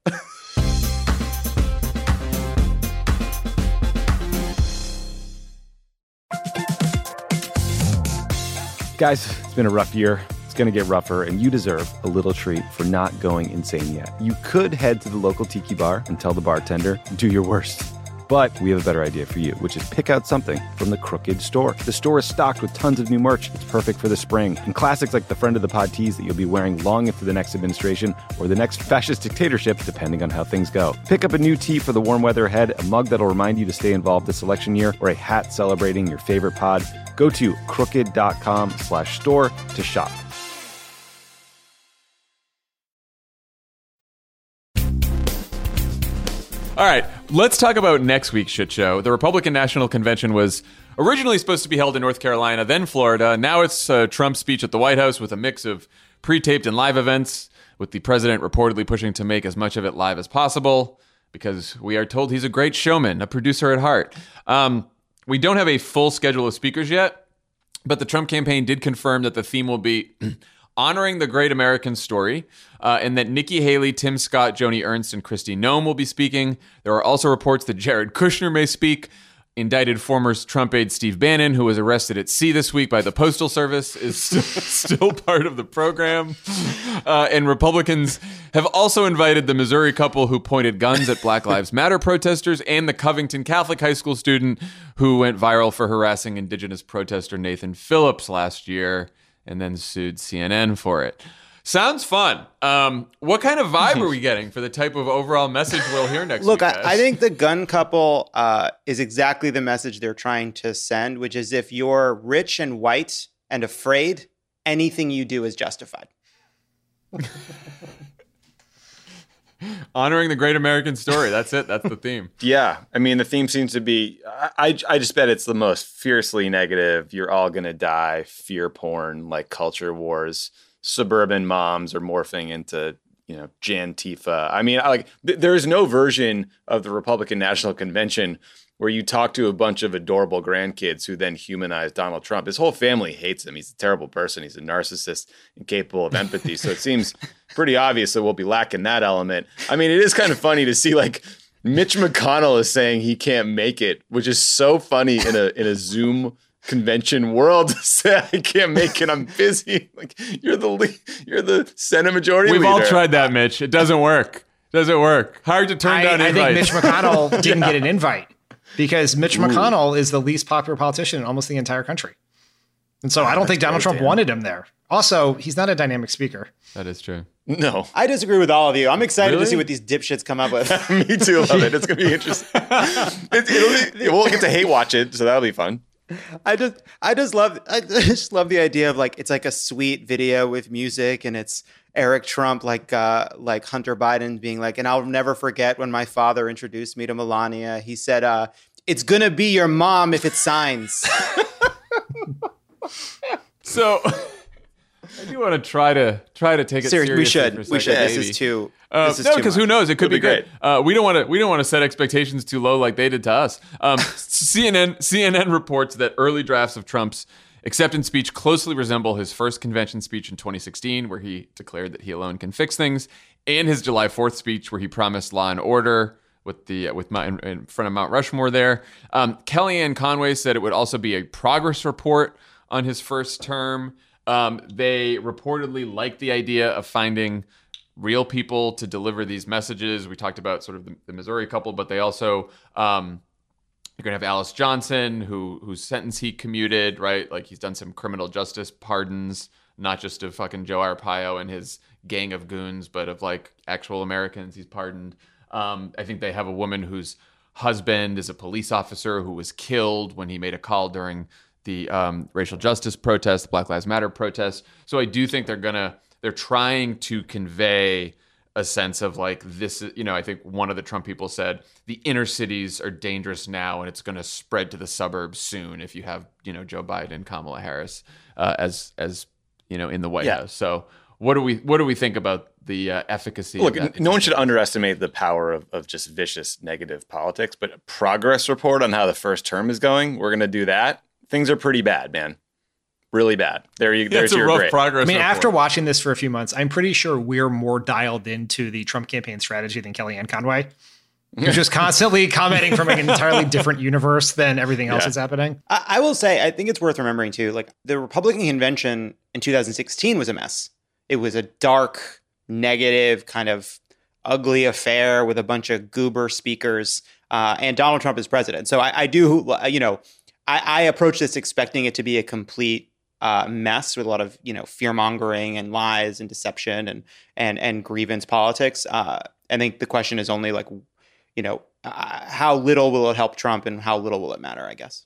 Guys, it's been a rough year. It's going to get rougher, and you deserve a little treat for not going insane yet. You could head to the local tiki bar and tell the bartender, do your worst. But we have a better idea for you, which is pick out something from the Crooked store. The store is stocked with tons of new merch. It's perfect for the spring. And classics like the Friend of the Pod tees that you'll be wearing long into the next administration or the next fascist dictatorship, depending on how things go. Pick up a new tee for the warm weather ahead, a mug that'll remind you to stay involved this election year, or a hat celebrating your favorite pod. Go to crooked.com slash store to shop. All right, let's talk about next week's shit show. The Republican National Convention was originally supposed to be held in North Carolina, then Florida. Now it's uh, Trump's speech at the White House with a mix of pre-taped and live events, with the president reportedly pushing to make as much of it live as possible because we are told he's a great showman, a producer at heart. Um, we don't have a full schedule of speakers yet, but the Trump campaign did confirm that the theme will be honoring the great American story, uh, and that Nikki Haley, Tim Scott, Joni Ernst, and Kristi Noem will be speaking. There are also reports that Jared Kushner may speak. Indicted former Trump aide Steve Bannon, who was arrested at sea this week by the Postal Service, is still, still part of the program. Uh, and Republicans have also invited the Missouri couple who pointed guns at Black Lives Matter protesters and the Covington Catholic high school student who went viral for harassing Indigenous protester Nathan Phillips last year and then sued C N N for it. Sounds fun. Um, what kind of vibe are we getting for the type of overall message we'll hear next Look, week? I, I think the gun couple uh, is exactly the message they're trying to send, which is if you're rich and white and afraid, anything you do is justified. Honoring the great American story. That's it. That's the theme. Yeah. I mean, the theme seems to be, I, I, I just bet it's the most fiercely negative, you're all going to die, fear porn, like culture wars. Suburban moms are morphing into, you know, Jantifa. I mean, I, like th- there is no version of the Republican National Convention where you talk to a bunch of adorable grandkids who then humanize Donald Trump. His whole family hates him. He's a terrible person. He's a narcissist, incapable of empathy. So it seems pretty obvious that we'll be lacking that element. I mean, it is kind of funny to see like Mitch McConnell is saying he can't make it, which is so funny in a in a Zoom convention world. Say I can't make it, I'm busy. Like you're the le- you're the Senate Majority We've Leader. all tried that, Mitch. It doesn't work. Doesn't work. Hard to turn I, down I invites. think Mitch McConnell didn't get an invite because Mitch McConnell is the least popular politician in almost the entire country. And so I don't think Donald Trump wanted him there. Also, he's not a dynamic speaker. That is true. No. I disagree with all of you. I'm excited Really? to see what these dipshits come up with. Me too, love it. It's gonna be interesting. it, it'll be, we'll get to hate watch it, so that'll be fun. I just, I just love, I just love the idea of like it's like a sweet video with music, and it's Eric Trump like, uh, like Hunter Biden being like, and I'll never forget when my father introduced me to Melania. He said, uh, "It's gonna be your mom if it signs." So, I do want to try to try to take it Seriously, seriously. we should. For a We second, should. This maybe. is too. Uh, this is no, too because who much. knows? It could It'll be, be good. Uh, we don't want to. We don't want to set expectations too low like they did to us. Um, C N N C N N reports that early drafts of Trump's acceptance speech closely resemble his first convention speech in twenty sixteen, where he declared that he alone can fix things, and his July fourth speech, where he promised law and order with the uh, with Mount, in front of Mount Rushmore. There, um, Kellyanne Conway said it would also be a progress report on his first term. Um, they reportedly like the idea of finding real people to deliver these messages. We talked about sort of the, the Missouri couple, but they also um, you're gonna have Alice Johnson, who whose sentence he commuted, right? Like he's done some criminal justice pardons, not just of fucking Joe Arpaio and his gang of goons, but of like actual Americans he's pardoned. Um, I think they have a woman whose husband is a police officer who was killed when he made a call during the um, racial justice protest, Black Lives Matter protest. So I do think they're gonna, they're trying to convey a sense of like this, you know, I think one of the Trump people said the inner cities are dangerous now and it's going to spread to the suburbs soon if you have, you know, Joe Biden, Kamala Harris uh, as, as, you know, in the White Yeah. House. So what do we, what do we think about the uh, efficacy Look, of that? n- no one should underestimate the power of, of just vicious negative politics, but a progress report on how the first term is going, we're going to do that. Things are pretty bad, man. Really bad. There you, Yeah, there's it's a your rough grade. progress I mean, report. after watching this for a few months, I'm pretty sure we're more dialed into the Trump campaign strategy than Kellyanne Conway, who's just constantly commenting from an entirely different universe than everything else Yeah. that's happening. I, I will say, I think it's worth remembering too. Like the Republican convention in two thousand sixteen was a mess. It was a dark, negative, kind of ugly affair with a bunch of goober speakers, uh, and Donald Trump is president. So I, I do, you know, I, I approach this expecting it to be a complete uh, mess with a lot of, you know, fear mongering and lies and deception and and and grievance politics. Uh, I think the question is only like, you know, uh, how little will it help Trump and how little will it matter, I guess.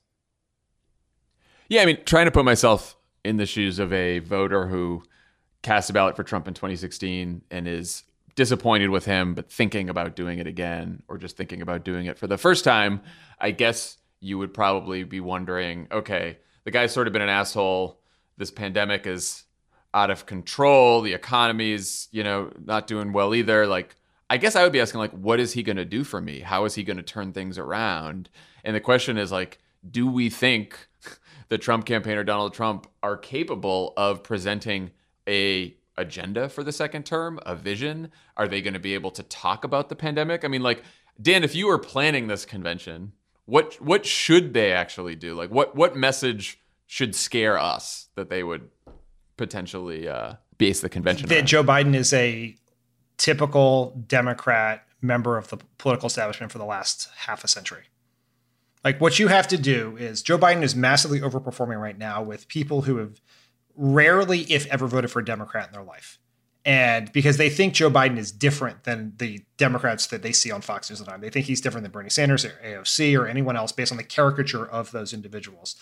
Yeah, I mean, trying to put myself in the shoes of a voter who cast a ballot for Trump in twenty sixteen and is disappointed with him, but thinking about doing it again or just thinking about doing it for the first time, I guess you would probably be wondering, okay, the guy's sort of been an asshole. This pandemic is out of control. The economy is, you know, not doing well either. Like, I guess I would be asking, like, what is he going to do for me? How is he going to turn things around? And the question is, like, do we think the Trump campaign or Donald Trump are capable of presenting a agenda for the second term, a vision? Are they going to be able to talk about the pandemic? I mean, like, Dan, if you were planning this convention, what what should they actually do? Like, what what message should scare us that they would potentially uh, base the convention That on? Joe Biden is a typical Democrat member of the political establishment for the last half a century. Like, what you have to do is Joe Biden is massively overperforming right now with people who have rarely, if ever, voted for a Democrat in their life. And because they think Joe Biden is different than the Democrats that they see on Fox News all the time. They think he's different than Bernie Sanders or A O C or anyone else based on the caricature of those individuals.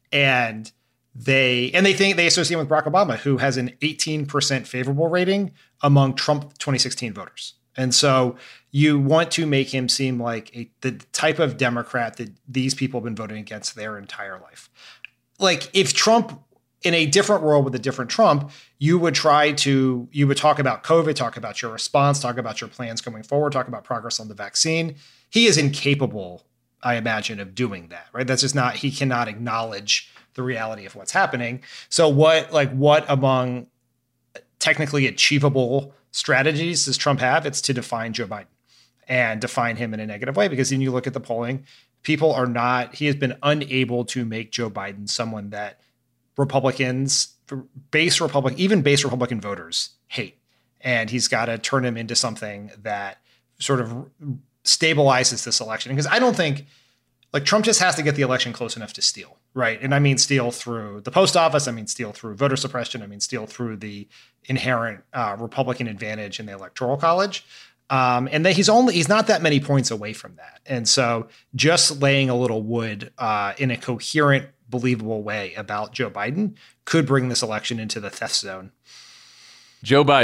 And they and they think they associate him with Barack Obama, who has an eighteen percent favorable rating among Trump twenty sixteen voters. And so you want to make him seem like a, the type of Democrat that these people have been voting against their entire life. Like, if Trump, in a different world with a different Trump, you would try to, you would talk about COVID, talk about your response, talk about your plans going forward, talk about progress on the vaccine. He is incapable, I imagine, of doing that, right? That's just not, he cannot acknowledge the reality of what's happening. So what, like, what among technically achievable strategies does Trump have? It's to define Joe Biden and define him in a negative way, because then you look at the polling, people are not, he has been unable to make Joe Biden someone that Republicans, base Republican, even base Republican voters hate. And he's got to turn him into something that sort of stabilizes this election. Because I don't think, like, Trump just has to get the election close enough to steal, right? And I mean steal through the post office. I mean steal through voter suppression. I mean steal through the inherent uh, Republican advantage in the Electoral College. Um, and that he's only, he's not that many points away from that. And so just laying a little wood uh, in a coherent, believable way about Joe Biden could bring this election into the theft zone. Joe Biden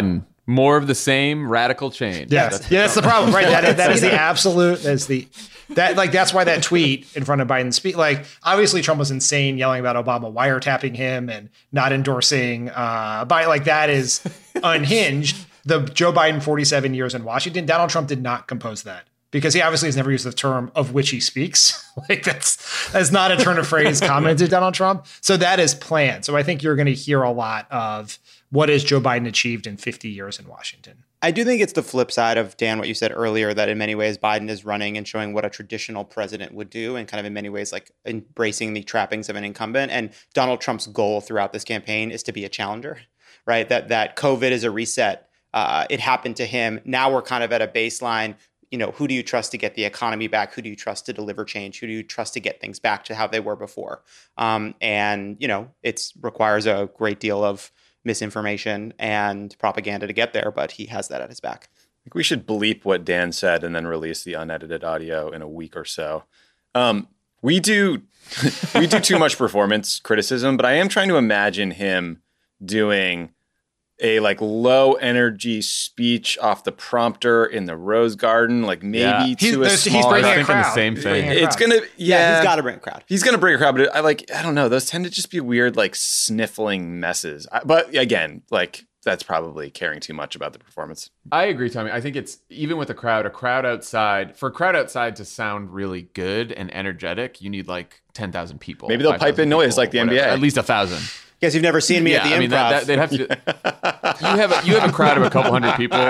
More of the same radical change. Yeah, That's yeah, that's the problem, right? That, that is the absolute. That's the that like that's why that tweet in front of Biden's speech. Like, obviously, Trump was insane, yelling about Obama wiretapping him and not endorsing uh, Biden. Like, that is unhinged. The Joe Biden forty-seven years in Washington, Donald Trump did not compose that because he obviously has never used the term of which he speaks. Like, that's that's not a turn of phrase common to Donald Trump. So that is planned. So I think you're going to hear a lot of what has Joe Biden achieved in fifty years in Washington. I do think it's the flip side of, Dan, what you said earlier, that in many ways Biden is running and showing what a traditional president would do and kind of in many ways like embracing the trappings of an incumbent. And Donald Trump's goal throughout this campaign is to be a challenger, right? That that COVID is a reset. Uh, it happened to him. Now we're kind of at a baseline. You know, who do you trust to get the economy back? Who do you trust to deliver change? Who do you trust to get things back to how they were before? Um, and, you know, it requires a great deal of misinformation and propaganda to get there, but he has that at his back. I think we should bleep what Dan said and then release the unedited audio in a week or so. Um, we do we do too much performance criticism, but I am trying to imagine him doing a like low energy speech off the prompter in the Rose Garden, like maybe Yeah. to He's- a there's- he's small. bringing I a was thinking the crowd. same He's thing. bringing a It's crowd. gonna, yeah, he's got to bring a crowd. He's gonna bring a crowd, but I like, I don't know. Those tend to just be weird, like sniffling messes. I, but again, like that's probably caring too much about the performance. I agree, Tommy. I think it's even with a crowd, a crowd outside, for a crowd outside to sound really good and energetic, you need like ten thousand people. Maybe they'll pipe in noise like the N B A. whatever. At least a thousand. Guess you've never seen me at the I mean, Improv. that, that, they'd have to. You have a, you have a crowd of a couple hundred people.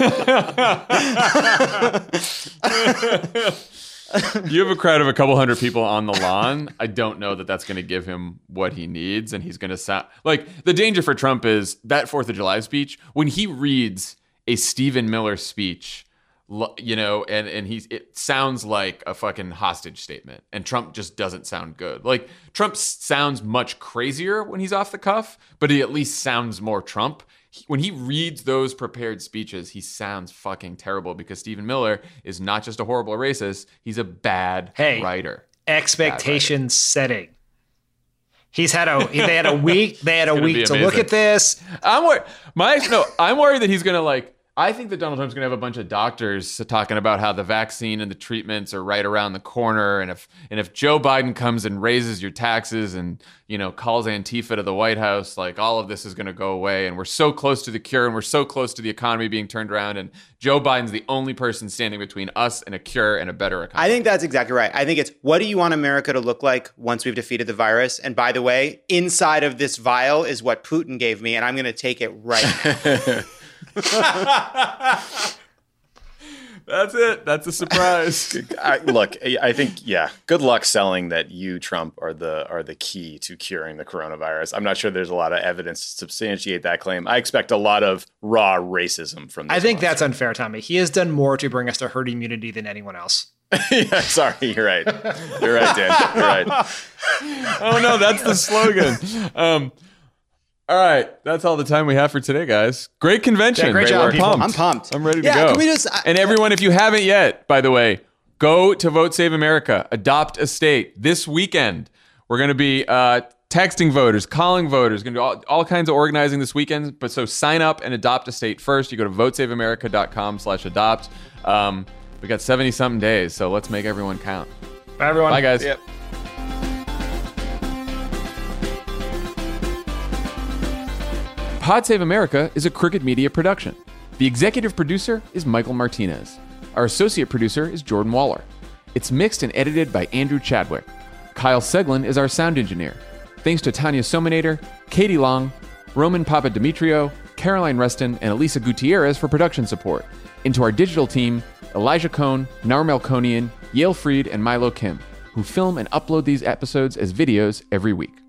You have a crowd of a couple hundred people on the lawn. I don't know that that's going to give him what he needs, and he's going to sound like the danger for Trump is that Fourth of July speech when he reads a Stephen Miller speech. You know, and, and he's it sounds like a fucking hostage statement, and Trump just doesn't sound good. Like Trump sounds much crazier when he's off the cuff, but he at least sounds more Trump. He, when he reads those prepared speeches, he sounds fucking terrible because Stephen Miller is not just a horrible racist; he's a bad Hey. writer. Expectation setting. He's had a they had a week they had a gonna be week to look amazing. at this. I'm worried. My no, I'm worried that he's gonna like. I think that Donald Trump's going to have a bunch of doctors talking about how the vaccine and the treatments are right around the corner, and if and if Joe Biden comes and raises your taxes and you know calls Antifa to the White House, like all of this is going to go away, and we're so close to the cure, and we're so close to the economy being turned around, and Joe Biden's the only person standing between us and a cure and a better economy. I think that's exactly right. I think it's what do you want America to look like once we've defeated the virus? And by the way, inside of this vial is what Putin gave me, and I'm going to take it right now. That's it. That's a surprise. I, look, I I think, yeah, good luck selling that you, Trump, are the are the key to curing the coronavirus. I'm not sure there's a lot of evidence to substantiate that claim. I expect a lot of raw racism from this I think monster. that's unfair, Tommy. He has done more to bring us to herd immunity than anyone else. Yeah, sorry, you're right. You're right, Dan. You're right. Oh no, that's the slogan. Um, all right, that's all the time we have for today, guys. Great convention. Yeah, great job, I'm people. pumped. I'm pumped. I'm ready to Yeah, go. can we just- I- and everyone, if you haven't yet, by the way, go to Vote Save America. Adopt a state this weekend. We're going to be uh, texting voters, calling voters. Going to do all, all kinds of organizing this weekend. But so sign up and adopt a state first. You go to votesaveamerica.com slash adopt. Um, we got seventy something days, so let's make everyone count. Bye, everyone. Bye, guys. Yep. Pod Save America is a Crooked Media production. The executive producer is Michael Martinez. Our associate producer is Jordan Waller. It's mixed and edited by Andrew Chadwick. Kyle Seglin is our sound engineer. Thanks to Tanya Sominator, Katie Long, Roman Papadimitriou, Caroline Reston, and Elisa Gutierrez for production support. And to our digital team, Elijah Cohn, Nar Melkonian, Yale Fried, and Milo Kim, who film and upload these episodes as videos every week.